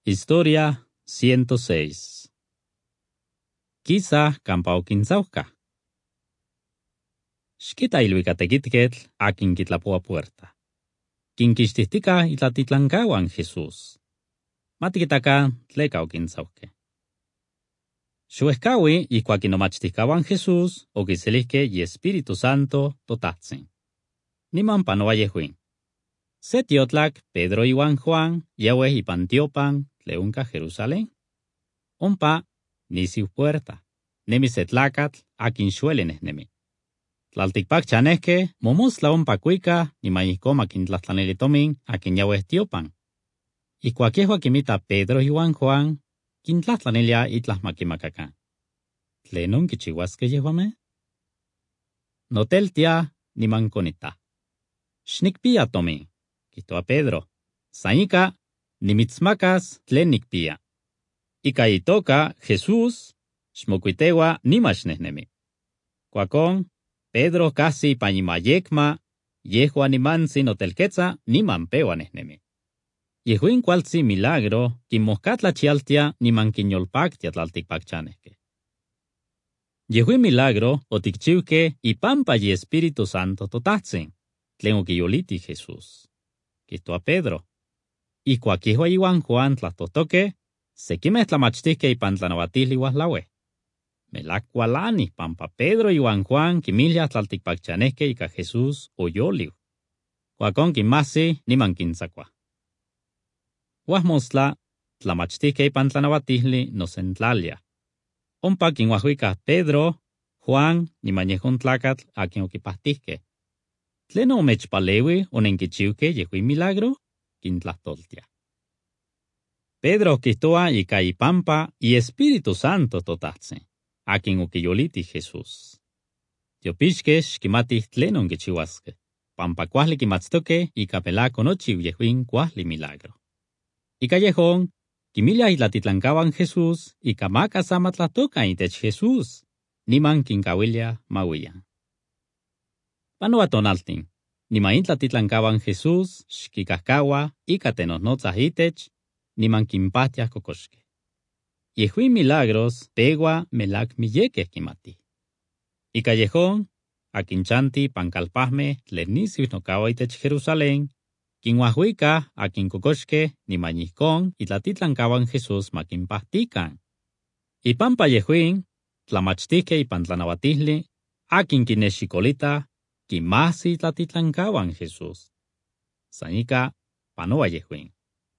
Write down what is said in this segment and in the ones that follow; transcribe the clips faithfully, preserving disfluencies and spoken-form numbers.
Historia ciento seis. Quizá campao quinzauca. Xquita iluicatequitquetl akin quitlapoa puerta. Quinquixtihtica itlatitlancahuan Jesús. Matiquitaca tleca o quinzauque. Xuescaui icuaquinomachticahuan Jesús o quiselisque y Espíritu Santo totatzin. Niman panoa yehuin. Setiotlak Pedro iwan Juan yahue ipantiopan tleunca Jerusalén. Ompa nisiu puerta. Nemi setlacatl akin xuelenes nemi. Tlalticpac chanesque momosla ompa cuica ni mañicoma quintlahtlanelitomin akin yahue tiopan. Y cuaquiehua quimita Pedro iwan Juan quintlahtlanelia itlahmaquimacacan. Tlenon quichihuasque yehuame? Noteltia ni manconita. Xnicpia tomin. Quito a Pedro. Sañica, nimitzmacas tlen nicpia. Ica itoca Jesús, xmocuitewa nimachnehnemi. Cuacón, Pedro casi pañimayecma, yehua nimansi notelquetza nimampewa nehnemi. Yehuin cualtzi milagro, quimoscatla chialtia nimanquiñolpactia tlalticpacchanesque. Yehuin milagro oticchiuque y pampa y Espíritu Santo totatzin, tlen oquiyoliti Jesús. Quito a Pedro. Y cuaquihua iwan Juan tlastotoque, sequimeh tlamachtisque y pantlanawatihli huaslaue. Melacualani pampa Pedro iwan Juan quimillas tlalticpacchanesque ica Jesús oyoliu. Cuacón quimasi niman quinzacua. Huasmosla tlamachtisque y pantlanawatihli nosentlalia. Ompa quinhuahuica Pedro, Juan, nimañehun tlacatl a quien oquipahtisque. Tleno omechpalewi onenquichiuque yehui milagro, quintlahtoltia. Pedro quitoa ica ipampa y Espíritu Santo totatzin, a quien oquiyoliti Jesús. Tiopixque xquimatih tleno onquichihuasque, pampa cuahli quimatztoque ica pelaco nochiu yehuin cuahli milagro. Ica yehon, quimilia itlatitlancahuan Jesús ica maca samatlatoca itech Jesús, niman quincahuilia mahuian. Panoa tonaltin, niman itlatitlancahuan Jesús xquicahcaua ica tenosnotzah itech, niman quimpahtiah cocoxque. Yehuin milagros pegua melac miyequeh quimati. Ica yehon, aquinchanti pancalpahme tlen nisius nocaua itech Jerusalén, quinhuahuica aquin cocoxque niman yihcon itlatitlancahuan Jesús maquimpahtican. Ipampa yehuin, tlamachtisque ipan tlanawatihli, aquin quinexicolita, quimasi tlatitlancahuan Jesús. Sañica panoa yehuin.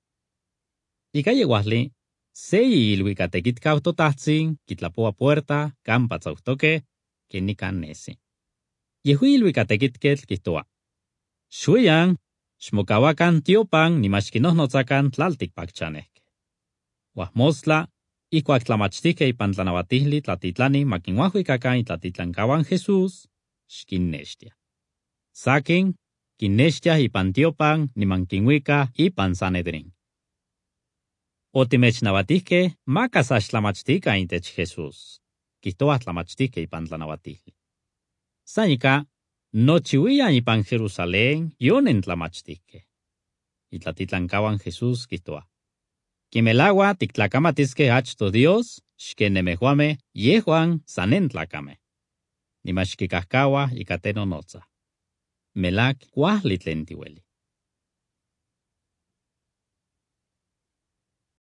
Ica yehuahli, seyi iluicatequitcau totatzin, quitlapoa puerta, campa tzautoque, quinican nesi. Yehui iluicatequitquetl quitoa. Xuyan, xmocahuacan tiopan nimachquinohnotzacan tlalticpacchanesque. Huasmosla, icuac tlamachtisque ipan tlanawatihli tlatitlani maquinhuahuicacan itlatitlancahuan Jesús, xquinnextia. Saquin, quinnextia ipan tiopan niman quinhuica ipan Sanedrin. Otimechnawatihque macas axtlamachtica intech Jesús, quitoa tlamachtisque ipan tlanawatihli. Sañica, nochihuian ipan Jerusalén yonen tlamachtisque. Itlatitlancahuan Jesús quitoa. Quimelagua tictlacamatisque achto Dios, xquenemehuame yehuan sanen tlacame. Nimachquicahcaua ica tenonotza. Melac cuahli tlen tihueli.